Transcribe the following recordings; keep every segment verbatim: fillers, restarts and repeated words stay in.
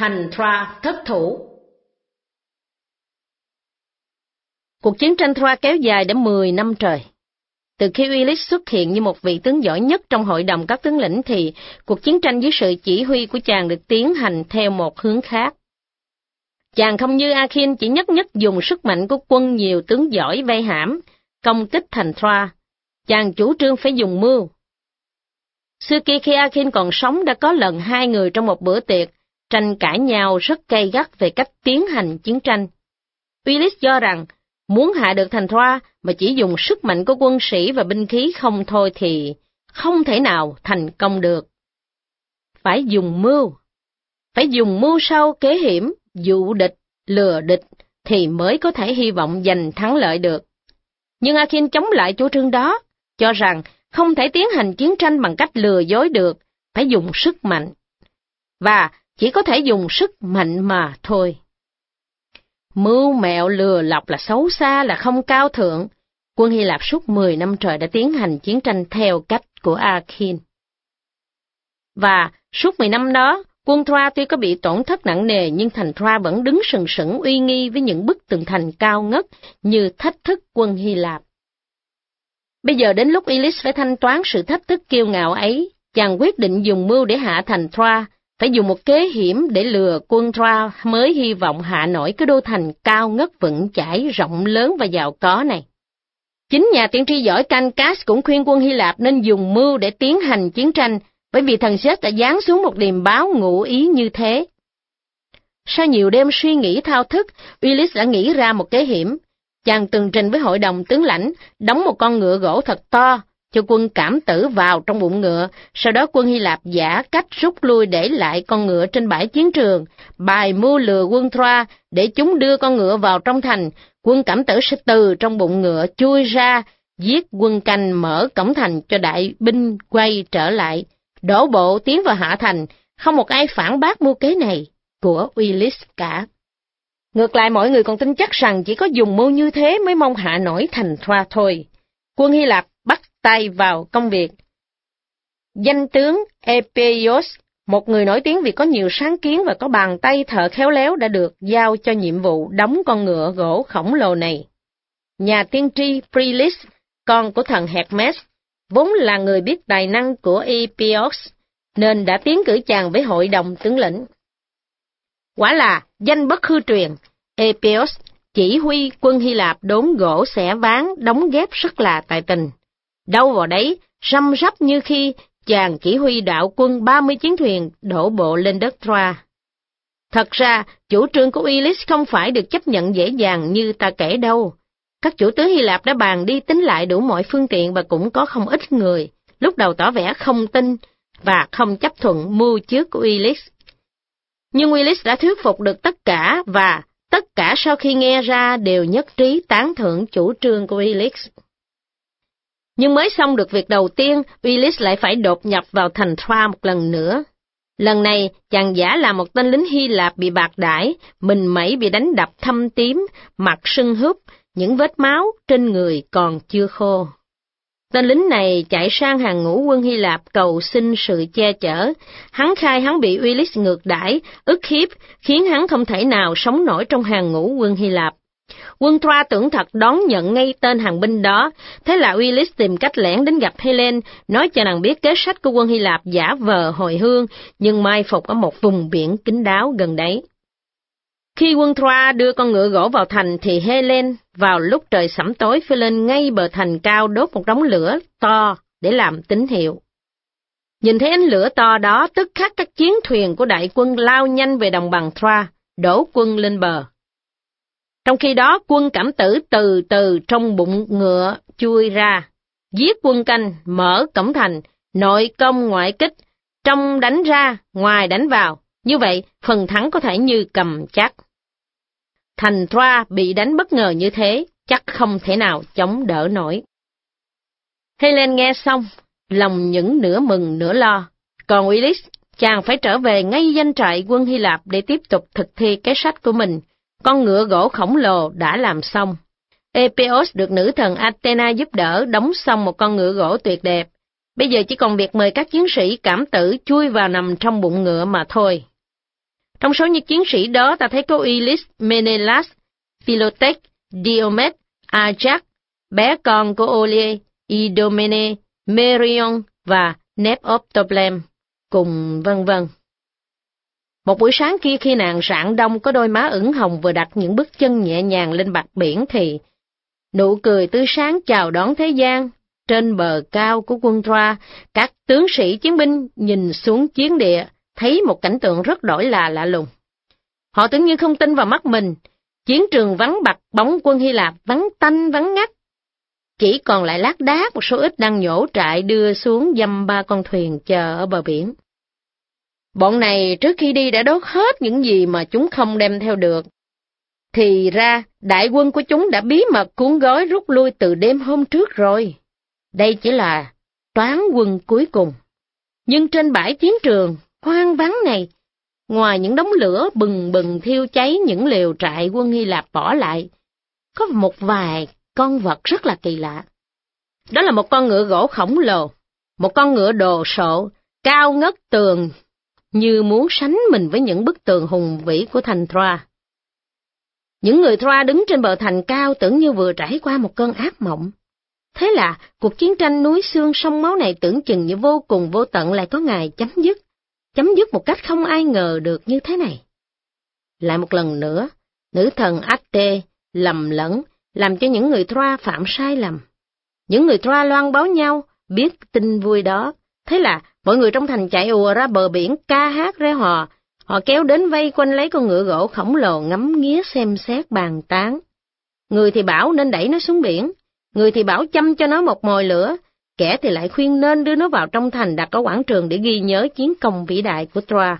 thành Troa thất thủ. Cuộc chiến tranh Troa kéo dài đã mười năm trời. Từ khi Ulises xuất hiện như một vị tướng giỏi nhất trong hội đồng các tướng lĩnh thì cuộc chiến tranh dưới sự chỉ huy của chàng được tiến hành theo một hướng khác. Chàng không như Achill chỉ nhất nhất dùng sức mạnh của quân nhiều tướng giỏi vây hãm, công kích thành Troa. Chàng chủ trương phải dùng mưu. Xưa kia khi Achill còn sống đã có lần hai người trong một bữa tiệc tranh cãi nhau rất gay gắt về cách tiến hành chiến tranh. Ulises cho rằng muốn hạ được thành Troa mà chỉ dùng sức mạnh của quân sĩ và binh khí không thôi thì không thể nào thành công được. Phải dùng mưu, phải dùng mưu sâu kế hiểm, dụ địch, lừa địch thì mới có thể hy vọng giành thắng lợi được. Nhưng Achill chống lại chủ trương đó, cho rằng không thể tiến hành chiến tranh bằng cách lừa dối được, phải dùng sức mạnh. Và chỉ có thể dùng sức mạnh mà thôi. Mưu mẹo lừa lọc là xấu xa, là không cao thượng. Quân Hy Lạp suốt mười năm trời đã tiến hành chiến tranh theo cách của Achill. Và suốt mười năm đó, quân Troa tuy có bị tổn thất nặng nề nhưng thành Troa vẫn đứng sừng sững uy nghi với những bức tường thành cao ngất như thách thức quân Hy Lạp. Bây giờ đến lúc Ulises phải thanh toán sự thách thức kiêu ngạo ấy, chàng quyết định dùng mưu để hạ thành Troa, phải dùng một kế hiểm để lừa quân Troa mới hy vọng hạ nổi cái đô thành cao ngất vững chãi, rộng lớn và giàu có này. Chính nhà tiên tri giỏi Cancas cũng khuyên quân Hy Lạp nên dùng mưu để tiến hành chiến tranh, bởi vì thần Zeus đã giáng xuống một điềm báo ngụ ý như thế. Sau nhiều đêm suy nghĩ thao thức, Ulises đã nghĩ ra một kế hiểm. Chàng tường trình với hội đồng tướng lãnh, đóng một con ngựa gỗ thật to, cho quân Cảm Tử vào trong bụng ngựa, sau đó quân Hy Lạp giả cách rút lui để lại con ngựa trên bãi chiến trường, bài mưu lừa quân Troa để chúng đưa con ngựa vào trong thành, quân Cảm Tử sẽ từ trong bụng ngựa chui ra, giết quân canh mở cổng thành cho đại binh quay trở lại, đổ bộ tiến vào hạ thành, không một ai phản bác mưu kế này của Ulises cả. Ngược lại mọi người còn tin chắc rằng chỉ có dùng mưu như thế mới mong hạ nổi thành Troa thôi. Quân Hy Lạp bắt tay vào công việc. Danh tướng Epeios, một người nổi tiếng vì có nhiều sáng kiến và có bàn tay thợ khéo léo, đã được giao cho nhiệm vụ đóng con ngựa gỗ khổng lồ này. Nhà tiên tri Phrylis, con của thần Hermes, vốn là người biết tài năng của Epeios, nên đã tiến cử chàng với hội đồng tướng lĩnh. Quả là danh bất hư truyền, Epeios chỉ huy quân Hy Lạp đốn gỗ xẻ ván, đóng ghép rất là tài tình. Đâu vào đấy, răm rắp như khi chàng chỉ huy đạo quân ba mươi chiến thuyền đổ bộ lên đất Troa. Thật ra, chủ trương của Ulises không phải được chấp nhận dễ dàng như ta kể đâu. Các chủ tướng Hy Lạp đã bàn đi tính lại đủ mọi phương tiện và cũng có không ít người lúc đầu tỏ vẻ không tin và không chấp thuận mưu trước của Ulises. Nhưng Ulises đã thuyết phục được tất cả, và tất cả sau khi nghe ra đều nhất trí tán thưởng chủ trương của Ulises. Nhưng mới xong được việc đầu tiên, Ulises lại phải đột nhập vào thành Troa một lần nữa. Lần này, chàng giả là một tên lính Hy Lạp bị bạc đãi, mình mẩy bị đánh đập thâm tím, mặt sưng húp, những vết máu trên người còn chưa khô. Tên lính này chạy sang hàng ngũ quân Hy Lạp cầu xin sự che chở. Hắn khai hắn bị Ulises ngược đãi, ức hiếp, khiến hắn không thể nào sống nổi trong hàng ngũ quân Hy Lạp. Quân Troa tưởng thật đón nhận ngay tên hàng binh đó, thế là Ulises tìm cách lẻn đến gặp Helen, nói cho nàng biết kế sách của quân Hy Lạp giả vờ hồi hương, nhưng mai phục ở một vùng biển kín đáo gần đấy. Khi quân Troa đưa con ngựa gỗ vào thành thì Helen vào lúc trời sẫm tối phi lên ngay bờ thành cao đốt một đống lửa to để làm tín hiệu. Nhìn thấy ánh lửa to đó, tức khắc các chiến thuyền của đại quân lao nhanh về đồng bằng Troa, đổ quân lên bờ. Trong khi đó, quân Cảm Tử từ từ trong bụng ngựa chui ra, giết quân canh, mở cổng thành, nội công ngoại kích, trong đánh ra, ngoài đánh vào. Như vậy, phần thắng có thể như cầm chắc. Thành Troa bị đánh bất ngờ như thế, chắc không thể nào chống đỡ nổi. Helen nghe xong, lòng những nửa mừng nửa lo. Còn Ulises, chàng phải trở về ngay doanh trại quân Hy Lạp để tiếp tục thực thi cái sách của mình. Con ngựa gỗ khổng lồ đã làm xong. Epeios được nữ thần Athena giúp đỡ đóng xong một con ngựa gỗ tuyệt đẹp. Bây giờ chỉ còn việc mời các chiến sĩ Cảm Tử chui vào nằm trong bụng ngựa mà thôi. Trong số những chiến sĩ đó ta thấy có Ulyss, Menelaus, Philoctete, Diomed, Ajax, bé con của Olie, Idomene, Merion và Neoptolemus, cùng vân vân. Một buổi sáng kia khi nàng rạng đông có đôi má ửng hồng vừa đặt những bước chân nhẹ nhàng lên mặt biển thì nụ cười tươi sáng chào đón thế gian. Trên bờ cao của quân Troa, các tướng sĩ chiến binh nhìn xuống chiến địa, thấy một cảnh tượng rất đổi lạ lạ lùng. Họ tưởng như không tin vào mắt mình, chiến trường vắng bặt, bóng quân Hy Lạp vắng tanh vắng ngắt. Chỉ còn lại lác đác một số ít đang nhổ trại đưa xuống dăm ba con thuyền chờ ở bờ biển. Bọn này trước khi đi đã đốt hết những gì mà chúng không đem theo được. Thì ra, đại quân của chúng đã bí mật cuốn gói rút lui từ đêm hôm trước rồi. Đây chỉ là toán quân cuối cùng. Nhưng trên bãi chiến trường, hoang vắng này, ngoài những đống lửa bừng bừng thiêu cháy những lều trại quân Hy Lạp bỏ lại, có một vài con vật rất là kỳ lạ. Đó là một con ngựa gỗ khổng lồ, một con ngựa đồ sộ, cao ngất tường, như muốn sánh mình với những bức tường hùng vĩ của thành Troa. Những người Troa đứng trên bờ thành cao tưởng như vừa trải qua một cơn ác mộng. Thế là cuộc chiến tranh núi xương sông máu này tưởng chừng như vô cùng vô tận lại có ngày chấm dứt, chấm dứt một cách không ai ngờ được như thế này. Lại một lần nữa, nữ thần Ate lầm lẫn, làm cho những người Troa phạm sai lầm. Những người Troa loan báo nhau, biết tin vui đó. Thế là mọi người trong thành chạy ùa ra bờ biển ca hát reo hò. Họ kéo đến vây quanh lấy con ngựa gỗ khổng lồ ngắm nghía xem xét bàn tán. Người thì bảo nên đẩy nó xuống biển, người thì bảo châm cho nó một mồi lửa, kẻ thì lại khuyên nên đưa nó vào trong thành đặt ở quảng trường để ghi nhớ chiến công vĩ đại của Troa.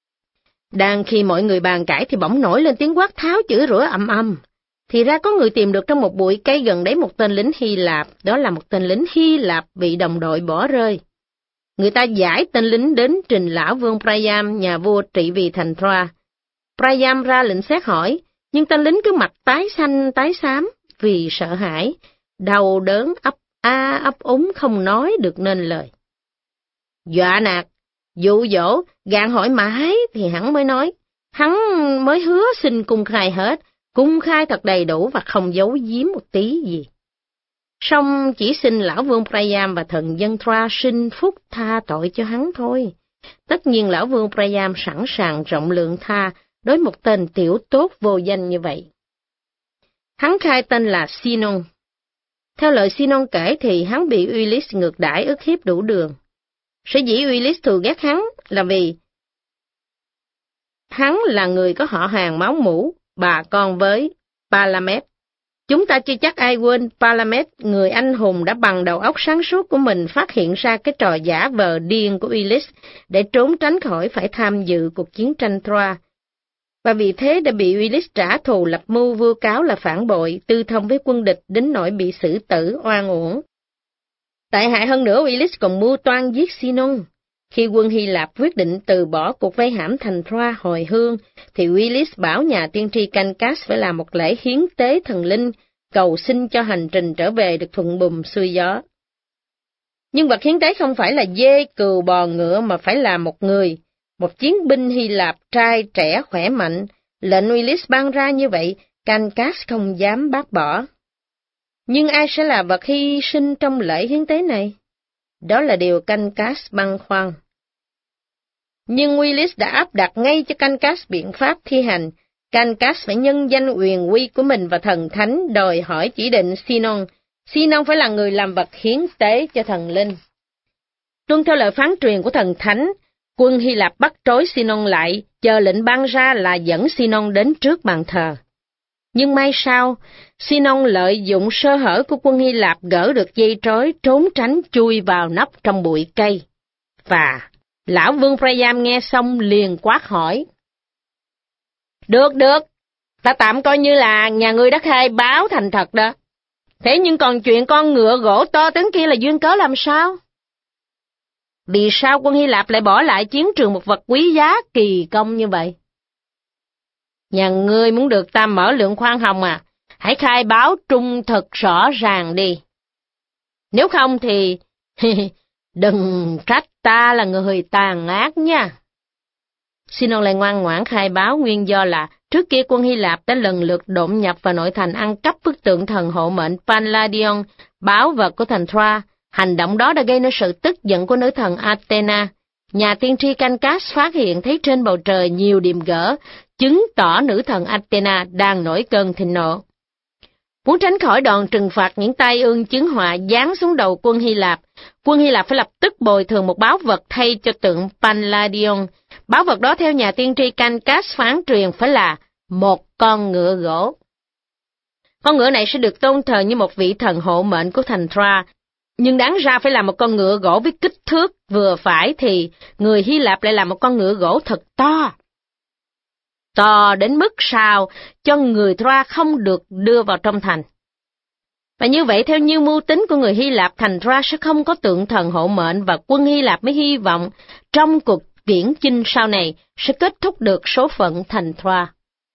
Đang khi mọi người bàn cãi thì bỗng nổi lên tiếng quát tháo chửi rủa ầm ầm. Thì ra có người tìm được trong một bụi cây gần đấy một tên lính Hy Lạp, đó là một tên lính Hy Lạp bị đồng đội bỏ rơi. Người ta giải tên lính đến trình lão vương Priam, nhà vua trị vì thành Troa. Priam ra lệnh xét hỏi, nhưng tên lính cứ mặt tái xanh tái xám vì sợ hãi, đau đớn ấp a ấp úng không nói được nên lời. Dọa nạt, dụ dỗ, gạn hỏi mãi thì hắn mới nói, hắn mới hứa xin cung khai hết, cung khai thật đầy đủ và không giấu giếm một tí gì. Song chỉ xin lão vương Priam và thần dân Troa sinh phúc tha tội cho hắn thôi. Tất nhiên lão vương Priam sẵn sàng rộng lượng tha đối một tên tiểu tốt vô danh như vậy. Hắn khai tên là Sinon. Theo lời Sinon kể thì hắn bị Ulyss ngược đãi ức hiếp đủ đường. Sở dĩ Ulyss thù ghét hắn là vì hắn là người có họ hàng máu mủ, bà con với Palamed. Chúng ta chưa chắc ai quên Palamed, người anh hùng đã bằng đầu óc sáng suốt của mình phát hiện ra cái trò giả vờ điên của Ulyss để trốn tránh khỏi phải tham dự cuộc chiến tranh Troa. Và vì thế đã bị Ulyss trả thù lập mưu vu cáo là phản bội, tư thông với quân địch đến nỗi bị xử tử oan uổng. Tệ hại hơn nữa, Ulyss còn mưu toan giết Sinon. Khi quân Hy Lạp quyết định từ bỏ cuộc vây hãm thành Troa hồi hương, thì Ulyss bảo nhà tiên tri Cancas phải làm một lễ hiến tế thần linh, cầu xin cho hành trình trở về được thuận buồm xuôi gió. Nhưng vật hiến tế không phải là dê, cừu, bò, ngựa mà phải là một người, một chiến binh Hy Lạp trai trẻ khỏe mạnh. Lệnh Ulyss ban ra như vậy, Cancas không dám bác bỏ. Nhưng ai sẽ là vật hy sinh trong lễ hiến tế này? Đó là điều Cancas băn khoăn. Nhưng Ulyss đã áp đặt ngay cho Cancas biện pháp thi hành. Cancas phải nhân danh quyền uy của mình và thần thánh đòi hỏi chỉ định Sinon. Sinon phải là người làm vật hiến tế cho thần linh. Tuân theo lời phán truyền của thần thánh, quân Hy Lạp bắt trói Sinon lại, chờ lệnh ban ra là dẫn Sinon đến trước bàn thờ. Nhưng may sao, Sinon lợi dụng sơ hở của quân Hy Lạp gỡ được dây trói, trốn tránh chui vào nấp trong bụi cây. Và lão vương Priam nghe xong liền quát hỏi. Được, được, ta tạm coi như là nhà ngươi đã khai báo thành thật đó. Thế nhưng còn chuyện con ngựa gỗ to tướng kia là duyên cớ làm sao? Vì sao quân Hy Lạp lại bỏ lại chiến trường một vật quý giá kỳ công như vậy? Nhà ngươi muốn được ta mở lượng khoan hồng à? Hãy khai báo trung thực rõ ràng đi. Nếu không thì đừng trách ta là người tàn ác nha. Sinon lại ngoan ngoãn khai báo nguyên do là trước kia quân Hy Lạp đã lần lượt đột nhập vào nội thành ăn cắp bức tượng thần hộ mệnh Palladion, báu vật của thành Troa. Hành động đó đã gây nên sự tức giận của nữ thần Athena. Nhà tiên tri Cancas phát hiện thấy trên bầu trời nhiều điểm gỡ, chứng tỏ nữ thần Athena đang nổi cơn thịnh nộ. Muốn tránh khỏi đòn trừng phạt những tai ương chứng họa giáng xuống đầu quân Hy Lạp, quân Hy Lạp phải lập tức bồi thường một báu vật thay cho tượng Palladion. Báu vật đó theo nhà tiên tri Cancas phán truyền phải là một con ngựa gỗ. Con ngựa này sẽ được tôn thờ như một vị thần hộ mệnh của thành Troa, nhưng đáng ra phải là một con ngựa gỗ với kích thước vừa phải thì người Hy Lạp lại là một con ngựa gỗ thật to. To đến mức sao cho người Troa không được đưa vào trong thành. Và như vậy theo như mưu tính của người Hy Lạp, thành Troa sẽ không có tượng thần hộ mệnh và quân Hy Lạp mới hy vọng trong cuộc viễn chinh sau này sẽ kết thúc được số phận thành Troa.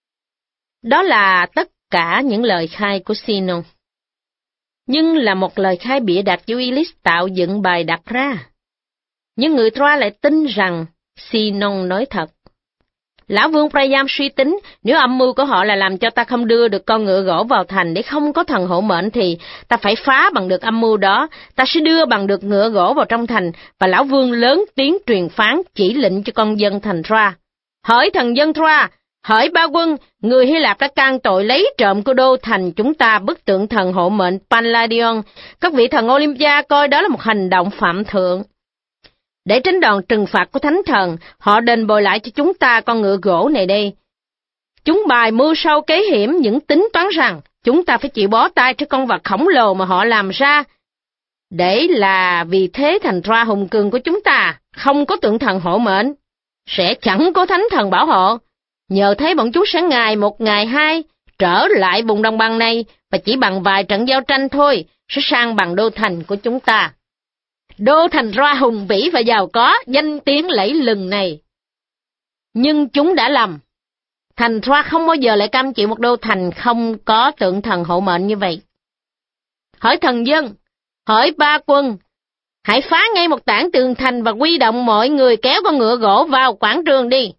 Đó là tất cả những lời khai của Sinon. Nhưng là một lời khai bịa đặt do Ulysse tạo dựng bài đặt ra. Nhưng người Troa lại tin rằng Sinon nói thật. Lão vương Priam suy tính, nếu âm mưu của họ là làm cho ta không đưa được con ngựa gỗ vào thành để không có thần hộ mệnh thì ta phải phá bằng được âm mưu đó, ta sẽ đưa bằng được ngựa gỗ vào trong thành, và lão vương lớn tiếng truyền phán chỉ lệnh cho con dân thành Troa. Hỡi thần dân Troa, hỡi ba quân, người Hy Lạp đã can tội lấy trộm của đô thành chúng ta bức tượng thần hộ mệnh Palladion. Các vị thần Olympia coi đó là một hành động phạm thượng. Để tránh đòn trừng phạt của thánh thần, họ đền bồi lại cho chúng ta con ngựa gỗ này đây. Chúng bài mưu sâu kế hiểm những tính toán rằng chúng ta phải chịu bó tay trước con vật khổng lồ mà họ làm ra. Để là vì thế thành Troa hùng cường của chúng ta không có tượng thần hộ mệnh, sẽ chẳng có thánh thần bảo hộ. Nhờ thế bọn chúng sẽ ngày một ngày hai trở lại vùng đồng bằng này và chỉ bằng vài trận giao tranh thôi sẽ sang bằng đô thành của chúng ta. Đô thành Troa hùng vĩ và giàu có, danh tiếng lẫy lừng này. Nhưng chúng đã lầm. Thành Troa không bao giờ lại cam chịu một đô thành không có tượng thần hộ mệnh như vậy. Hỡi thần dân, hỡi ba quân, hãy phá ngay một tảng tường thành và huy động mọi người kéo con ngựa gỗ vào quảng trường đi.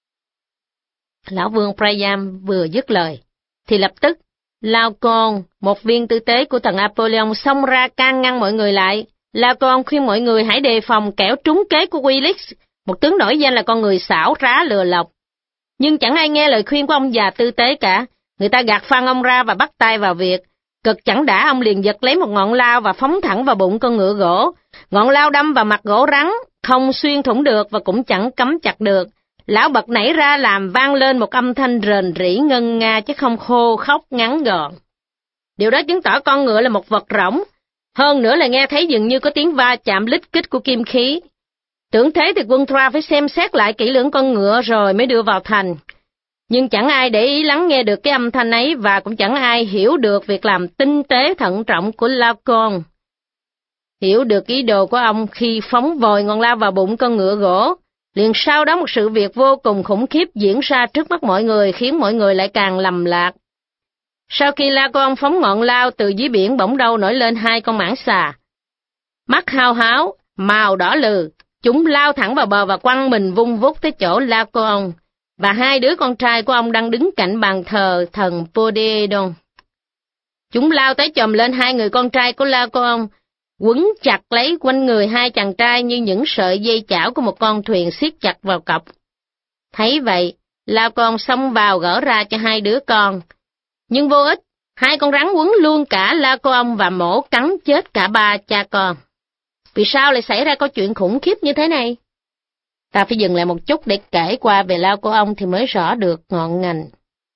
Lão vương Priam vừa dứt lời, thì lập tức Laocoon, một viên tư tế của thần Apollyon, xông ra can ngăn mọi người lại. Laocoon khuyên mọi người hãy đề phòng kẻo trúng kế của Ulysse, một tướng nổi danh là con người xảo trá lừa lọc. Nhưng chẳng ai nghe lời khuyên của ông già tư tế cả, người ta gạt phăng ông ra và bắt tay vào việc. Cực chẳng đã, ông liền giật lấy một ngọn lao và phóng thẳng vào bụng con ngựa gỗ. Ngọn lao đâm vào mặt gỗ rắn, không xuyên thủng được và cũng chẳng cắm chặt được. Lão bật nảy ra làm vang lên một âm thanh rền rĩ ngân nga chứ không khô khóc ngắn gọn. Điều đó chứng tỏ con ngựa là một vật rỗng, hơn nữa là nghe thấy dường như có tiếng va chạm lít kích của kim khí. Tưởng thế thì quân Troa phải xem xét lại kỹ lưỡng con ngựa rồi mới đưa vào thành. Nhưng chẳng ai để ý lắng nghe được cái âm thanh ấy và cũng chẳng ai hiểu được việc làm tinh tế thận trọng của Laocoon. Hiểu được ý đồ của ông khi phóng vòi ngọn lao vào bụng con ngựa gỗ. Liền sau đó một sự việc vô cùng khủng khiếp diễn ra trước mắt mọi người khiến mọi người lại càng lầm lạc. Sau khi Laocoon phóng ngọn lao, từ dưới biển bỗng đâu nổi lên hai con mãng xà. Mắt hao háo, màu đỏ lừ, chúng lao thẳng vào bờ và quăng mình vung vút tới chỗ Laocoon, và hai đứa con trai của ông đang đứng cạnh bàn thờ thần Poseidon. Chúng lao tới chồm lên hai người con trai của Laocoon, quấn chặt lấy quanh người hai chàng trai như những sợi dây chảo của một con thuyền siết chặt vào cọc. Thấy vậy, Laocoon xông vào gỡ ra cho hai đứa con. Nhưng vô ích, hai con rắn quấn luôn cả Laocoon và mổ cắn chết cả ba cha con. Vì sao lại xảy ra câu chuyện khủng khiếp như thế này? Ta phải dừng lại một chút để kể qua về Laocoon thì mới rõ được ngọn ngành.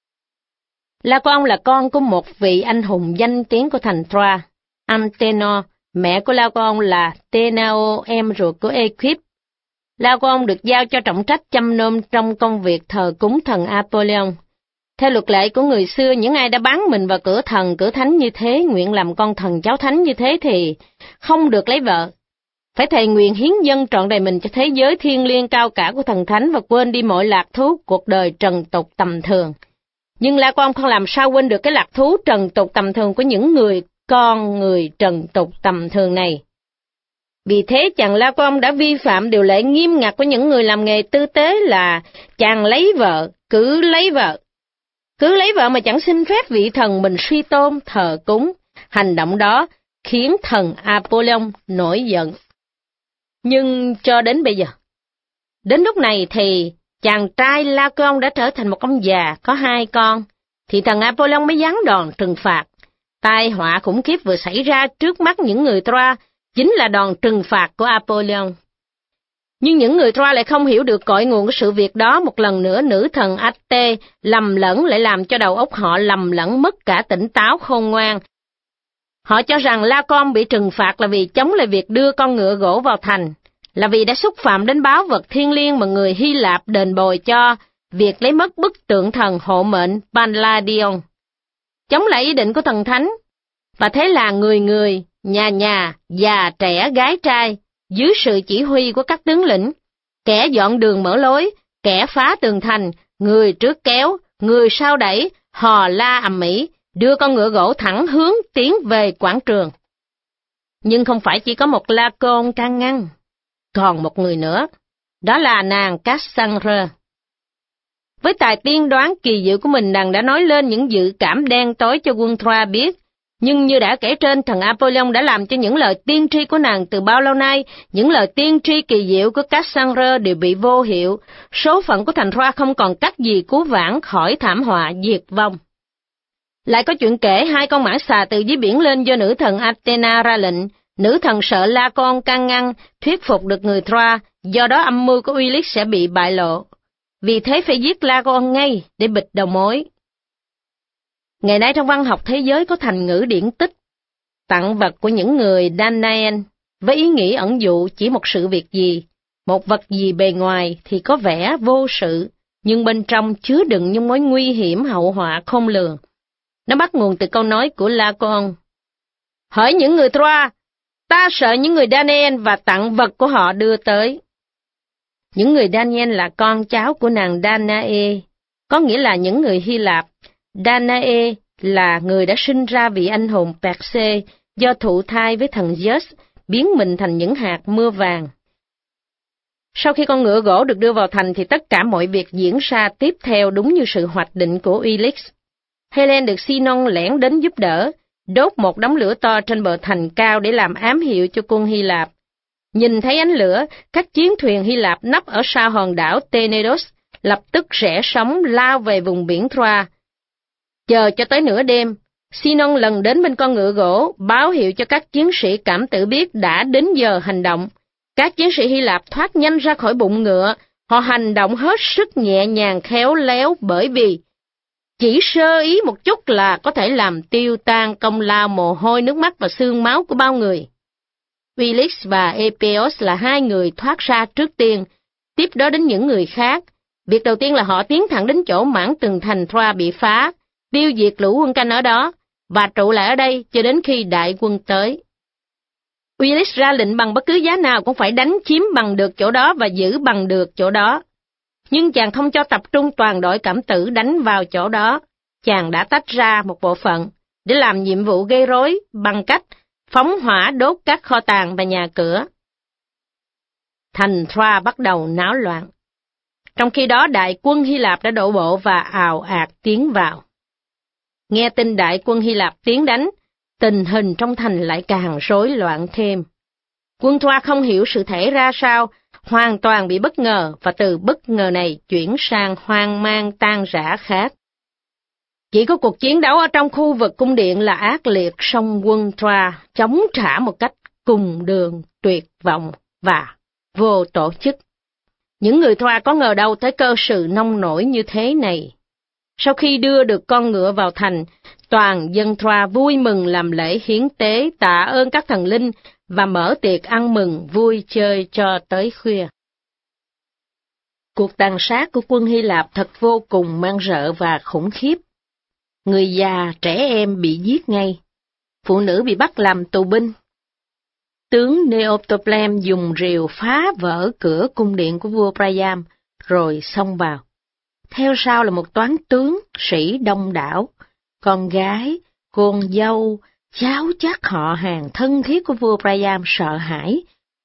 Laocoon là con của một vị anh hùng danh tiếng của thành Troa, Antenor. Mẹ của Laocoon là Tenao, em ruột của Eclipse. Laocoon được giao cho trọng trách chăm nom trong công việc thờ cúng thần Apollyon. Theo luật lệ của người xưa, những ai đã bán mình vào cửa thần, cửa thánh như thế, nguyện làm con thần cháu thánh như thế thì không được lấy vợ. Phải thề nguyện hiến dâng trọn đời mình cho thế giới thiêng liêng cao cả của thần thánh và quên đi mọi lạc thú cuộc đời trần tục tầm thường. Nhưng Laocoon không làm sao quên được cái lạc thú trần tục tầm thường của những người con người trần tục tầm thường này. Vì thế chàng Laocoon đã vi phạm điều lệ nghiêm ngặt của những người làm nghề tư tế là chàng lấy vợ, cứ lấy vợ. Cứ lấy vợ mà chẳng xin phép vị thần mình suy tôn, thờ cúng. Hành động đó khiến thần Apollon nổi giận. Nhưng cho đến bây giờ, đến lúc này thì chàng trai Laocoon đã trở thành một ông già có hai con, thì thần Apollon mới giáng đòn trừng phạt. Tai họa khủng khiếp vừa xảy ra trước mắt những người Troa chính là đòn trừng phạt của Apollon. Nhưng những người Troa lại không hiểu được cội nguồn của sự việc đó. Một lần nữa nữ thần Ate lầm lẫn lại làm cho đầu óc họ lầm lẫn mất cả tỉnh táo khôn ngoan. Họ cho rằng Laocoon bị trừng phạt là vì chống lại việc đưa con ngựa gỗ vào thành, là vì đã xúc phạm đến báu vật thiêng liêng mà người Hy Lạp đền bồi cho việc lấy mất bức tượng thần hộ mệnh Palladion, chống lại ý định của thần thánh. Và thế là người người, nhà nhà, già trẻ gái trai, dưới sự chỉ huy của các tướng lĩnh, kẻ dọn đường mở lối, kẻ phá tường thành, người trước kéo, người sau đẩy, hò la ầm ĩ, đưa con ngựa gỗ thẳng hướng tiến về quảng trường. Nhưng không phải chỉ có một Laocoon can ngăn, còn một người nữa, đó là nàng Cassandra. Với tài tiên đoán kỳ diệu của mình, nàng đã nói lên những dự cảm đen tối cho quân Troa biết. Nhưng như đã kể trên, thần Apollon đã làm cho những lời tiên tri của nàng từ bao lâu nay, những lời tiên tri kỳ diệu của Cassandra đều bị vô hiệu. Số phận của thành Troa không còn cách gì cứu vãn khỏi thảm họa diệt vong. Lại có chuyện kể hai con mã xà từ dưới biển lên do nữ thần Athena ra lệnh. Nữ thần sợ Laocoon can ngăn, thuyết phục được người Troa, do đó âm mưu của Ulyss sẽ bị bại lộ. Vì thế phải giết Laocoon ngay để bịt đầu mối. Ngày nay trong văn học thế giới có thành ngữ điển tích, tặng vật của những người Danaan, với ý nghĩ ẩn dụ chỉ một sự việc gì, một vật gì bề ngoài thì có vẻ vô sự, nhưng bên trong chứa đựng những mối nguy hiểm hậu họa khôn lường. Nó bắt nguồn từ câu nói của Laocoon: hỡi những người Troa, ta sợ những người Danaan và tặng vật của họ đưa tới. Những người Danaan là con cháu của nàng Danae, có nghĩa là những người Hy Lạp. Danae là người đã sinh ra vị anh hùng Perse do thụ thai với thần Zeus, biến mình thành những hạt mưa vàng. Sau khi con ngựa gỗ được đưa vào thành thì tất cả mọi việc diễn ra tiếp theo đúng như sự hoạch định của Ulyss. Helen được Sinon lẻn đến giúp đỡ, đốt một đống lửa to trên bờ thành cao để làm ám hiệu cho quân Hy Lạp. Nhìn thấy ánh lửa, các chiến thuyền Hy Lạp nấp ở sau hòn đảo Tenedos lập tức rẽ sóng lao về vùng biển Troa. Chờ cho tới nửa đêm, Sinon lần đến bên con ngựa gỗ, báo hiệu cho các chiến sĩ cảm tử biết đã đến giờ hành động. Các chiến sĩ Hy Lạp thoát nhanh ra khỏi bụng ngựa, họ hành động hết sức nhẹ nhàng khéo léo bởi vì chỉ sơ ý một chút là có thể làm tiêu tan công lao mồ hôi nước mắt và xương máu của bao người. Ulyss và Epeios là hai người thoát ra trước tiên, tiếp đó đến những người khác. Việc đầu tiên là họ tiến thẳng đến chỗ mảng tường thành Troa bị phá, tiêu diệt lũ quân canh ở đó, và trụ lại ở đây cho đến khi đại quân tới. Ulyss ra lệnh bằng bất cứ giá nào cũng phải đánh chiếm bằng được chỗ đó và giữ bằng được chỗ đó. Nhưng chàng không cho tập trung toàn đội cảm tử đánh vào chỗ đó. Chàng đã tách ra một bộ phận để làm nhiệm vụ gây rối bằng cách phóng hỏa đốt các kho tàng và nhà cửa. Thành Troa bắt đầu náo loạn. Trong khi đó đại quân Hy Lạp đã đổ bộ và ào ạt tiến vào. Nghe tin đại quân Hy Lạp tiến đánh, tình hình trong thành lại càng rối loạn thêm. Quân Troa không hiểu sự thể ra sao, hoàn toàn bị bất ngờ và từ bất ngờ này chuyển sang hoang mang tan rã khác. Chỉ có cuộc chiến đấu ở trong khu vực cung điện là ác liệt song quân Troa chống trả một cách cùng đường, tuyệt vọng và vô tổ chức. Những người Troa có ngờ đâu tới cơ sự nông nổi như thế này. Sau khi đưa được con ngựa vào thành, toàn dân Troa vui mừng làm lễ hiến tế tạ ơn các thần linh và mở tiệc ăn mừng vui chơi cho tới khuya. Cuộc tàn sát của quân Hy Lạp thật vô cùng man rợ và khủng khiếp. Người già, trẻ em bị giết ngay, phụ nữ bị bắt làm tù binh. Tướng Neoptolem dùng rìu phá vỡ cửa cung điện của vua Priam, rồi xông vào. Theo sau là một toán tướng, sĩ đông đảo, con gái, con dâu, cháu chắc họ hàng thân thiết của vua Priam sợ hãi,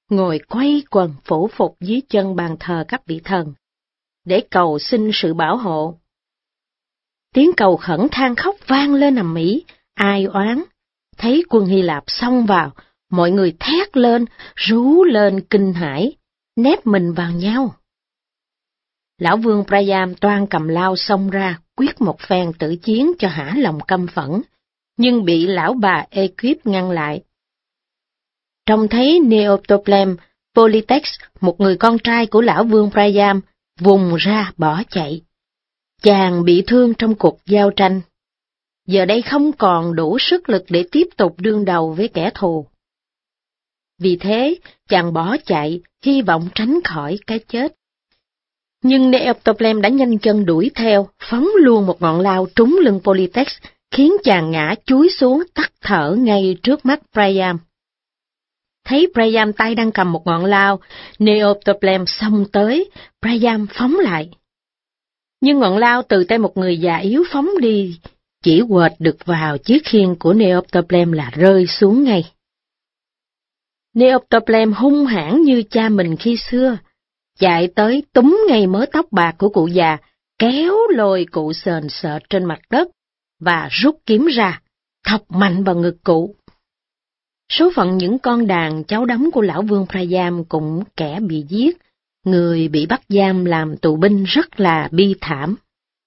ngồi quay quần phủ phục dưới chân bàn thờ các vị thần, để cầu xin sự bảo hộ. Tiếng cầu khẩn than khóc vang lên ầm ĩ, ai oán. Thấy quân Hy Lạp xông vào, mọi người thét lên, rú lên kinh hãi, nép mình vào nhau. Lão vương Priam toan cầm lao xông ra, quyết một phen tử chiến cho hả lòng căm phẫn, nhưng bị lão bà Ecuyp ngăn lại. Trông thấy Neoptoplem, Polytex, một người con trai của lão vương Priam, vùng ra bỏ chạy. Chàng bị thương trong cuộc giao tranh. Giờ đây không còn đủ sức lực để tiếp tục đương đầu với kẻ thù. Vì thế, chàng bỏ chạy, hy vọng tránh khỏi cái chết. Nhưng Neoptoplem đã nhanh chân đuổi theo, phóng luôn một ngọn lao trúng lưng Polytex, khiến chàng ngã chúi xuống tắt thở ngay trước mắt Priam. Thấy Priam tay đang cầm một ngọn lao, Neoptoplem xông tới, Priam phóng lại. Nhưng ngọn lao từ tay một người già yếu phóng đi, chỉ quệt được vào chiếc khiên của Neoptoplem là rơi xuống ngay. Neoptoplem hung hãn như cha mình khi xưa, chạy tới túm ngay mớ tóc bạc của cụ già, kéo lôi cụ sền sệt trên mặt đất, và rút kiếm ra, thọc mạnh vào ngực cụ. Số phận những con đàn cháu đấm của lão vương Priam cũng kẻ bị giết, người bị bắt giam làm tù binh rất là bi thảm.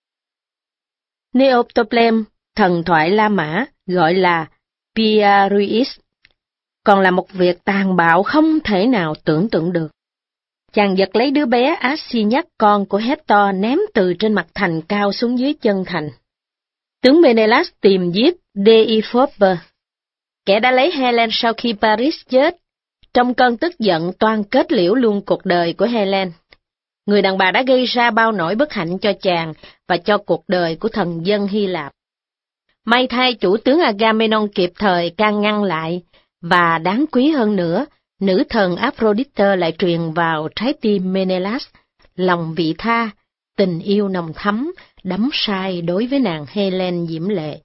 Neoptoplem, thần thoại La Mã, gọi là Piaruis, còn là một việc tàn bạo không thể nào tưởng tượng được. Chàng giật lấy đứa bé Astyanax, con của Hector, ném từ trên mặt thành cao xuống dưới chân thành. Tướng Menelaus tìm giết Deiphobus, kẻ đã lấy Helen sau khi Paris chết. Trong cơn tức giận toan kết liễu luôn cuộc đời của Helen. Người đàn bà đã gây ra bao nỗi bất hạnh cho chàng và cho cuộc đời của thần dân Hy Lạp. May thay chủ tướng Agamemnon kịp thời can ngăn lại, và đáng quý hơn nữa, nữ thần Aphrodite lại truyền vào trái tim Menelaus lòng vị tha, tình yêu nồng thắm, đắm say đối với nàng Helen diễm lệ.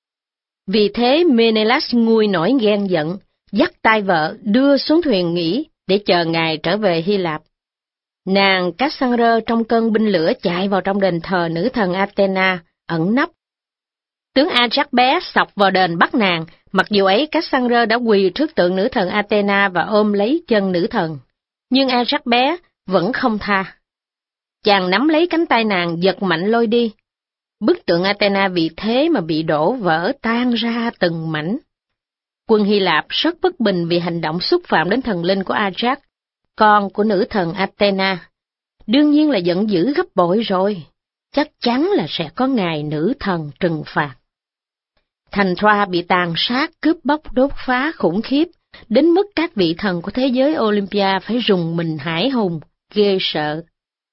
Vì thế Menelaus nguôi nổi ghen giận, dắt tay vợ đưa xuống thuyền nghỉ để chờ ngài trở về Hy Lạp. Nàng Cassandra trong cơn binh lửa chạy vào trong đền thờ nữ thần Athena, ẩn nấp. Tướng Ajax bé xộc vào đền bắt nàng, mặc dù ấy Cassandra đã quỳ trước tượng nữ thần Athena và ôm lấy chân nữ thần. Nhưng Ajax bé vẫn không tha. Chàng nắm lấy cánh tay nàng giật mạnh lôi đi. Bức tượng Athena vì thế mà bị đổ vỡ tan ra từng mảnh. Quân Hy Lạp rất bất bình vì hành động xúc phạm đến thần linh của Ajax, con của nữ thần Athena. Đương nhiên là giận dữ gấp bội rồi, chắc chắn là sẽ có ngày nữ thần trừng phạt. Thành Troa bị tàn sát, cướp bóc, đốt phá khủng khiếp, đến mức các vị thần của thế giới Olympia phải rùng mình hãi hùng, ghê sợ.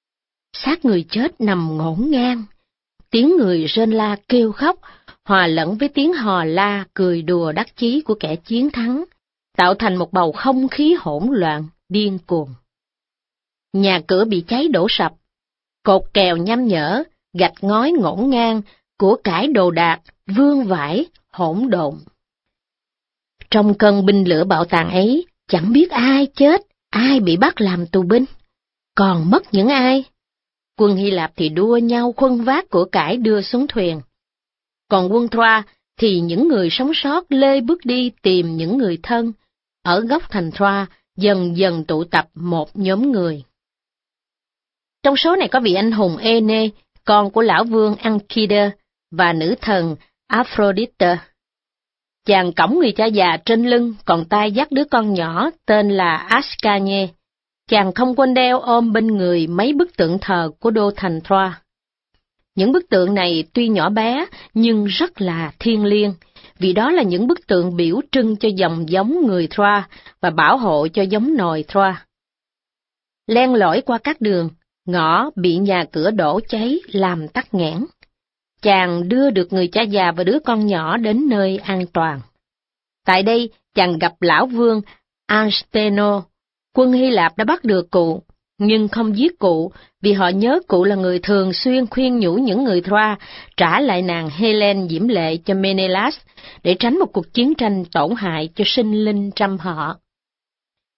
Xác người chết nằm ngổn ngang, tiếng người rên la kêu khóc, hòa lẫn với tiếng hò la cười đùa đắc chí của kẻ chiến thắng, tạo thành một bầu không khí hỗn loạn, điên cuồng. Nhà cửa bị cháy đổ sập, cột kèo nham nhở, gạch ngói ngổn ngang, của cải đồ đạc, vương vãi, hỗn độn. Trong cơn binh lửa bạo tàn ấy, chẳng biết ai chết, ai bị bắt làm tù binh, còn mất những ai. Quân Hy Lạp thì đua nhau khuân vác của cải đưa xuống thuyền. Còn quân Troa thì những người sống sót lê bước đi tìm những người thân. Ở góc thành Troa dần dần tụ tập một nhóm người. Trong số này có vị anh hùng Ene, con của lão vương Anchider và nữ thần Aphrodite. Chàng cõng người cha già trên lưng, còn tay dắt đứa con nhỏ tên là Ascanie. Chàng không quên đeo ôm bên người mấy bức tượng thờ của đô thành Troa. Những bức tượng này tuy nhỏ bé nhưng rất là thiêng liêng, vì đó là những bức tượng biểu trưng cho dòng giống người Troa và bảo hộ cho giống nòi Troa. Len lỏi qua các đường, ngõ bị nhà cửa đổ cháy làm tắc nghẽn. Chàng đưa được người cha già và đứa con nhỏ đến nơi an toàn. Tại đây, chàng gặp lão vương Ansteno. Quân Hy Lạp đã bắt được cụ, nhưng không giết cụ vì họ nhớ cụ là người thường xuyên khuyên nhủ những người Troa trả lại nàng Helen diễm lệ cho Menelaus để tránh một cuộc chiến tranh tổn hại cho sinh linh trăm họ.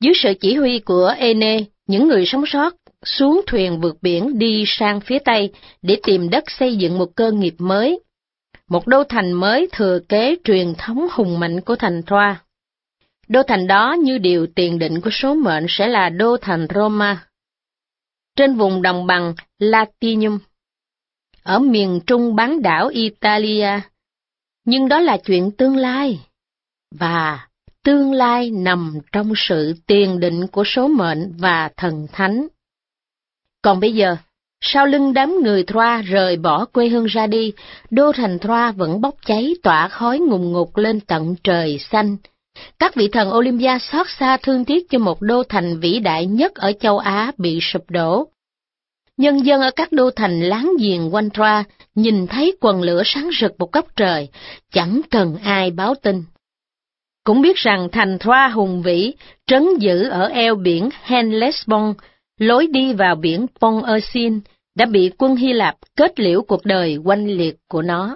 Dưới sự chỉ huy của Ene, những người sống sót xuống thuyền vượt biển đi sang phía Tây để tìm đất xây dựng một cơ nghiệp mới, một đô thành mới thừa kế truyền thống hùng mạnh của thành Troa. Đô thành đó như điều tiền định của số mệnh sẽ là đô thành Roma, trên vùng đồng bằng Latium, ở miền trung bán đảo Italia. Nhưng đó là chuyện tương lai, và tương lai nằm trong sự tiền định của số mệnh và thần thánh. Còn bây giờ, sau lưng đám người Troa rời bỏ quê hương ra đi, đô thành Troa vẫn bốc cháy tỏa khói ngùn ngụt lên tận trời xanh. Các vị thần Olympia xót xa thương tiếc cho một đô thành vĩ đại nhất ở châu Á bị sụp đổ. Nhân dân ở các đô thành láng giềng quanh Troa nhìn thấy quần lửa sáng rực một góc trời, chẳng cần ai báo tin. Cũng biết rằng thành Troa hùng vĩ, trấn giữ ở eo biển Hellespont, lối đi vào biển Pont Euxine, đã bị quân Hy Lạp kết liễu cuộc đời oanh liệt của nó.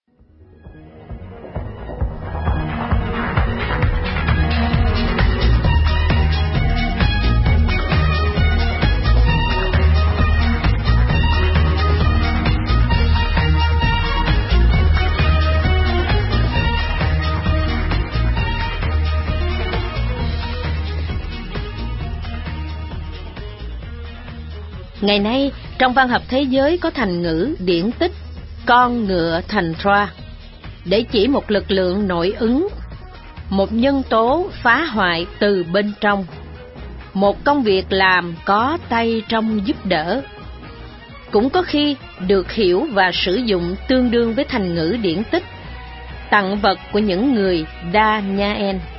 Ngày nay, trong văn học thế giới có thành ngữ điển tích con ngựa thành Troa, để chỉ một lực lượng nội ứng, một nhân tố phá hoại từ bên trong, một công việc làm có tay trong giúp đỡ. Cũng có khi được hiểu và sử dụng tương đương với thành ngữ điển tích tặng vật của những người Danaan.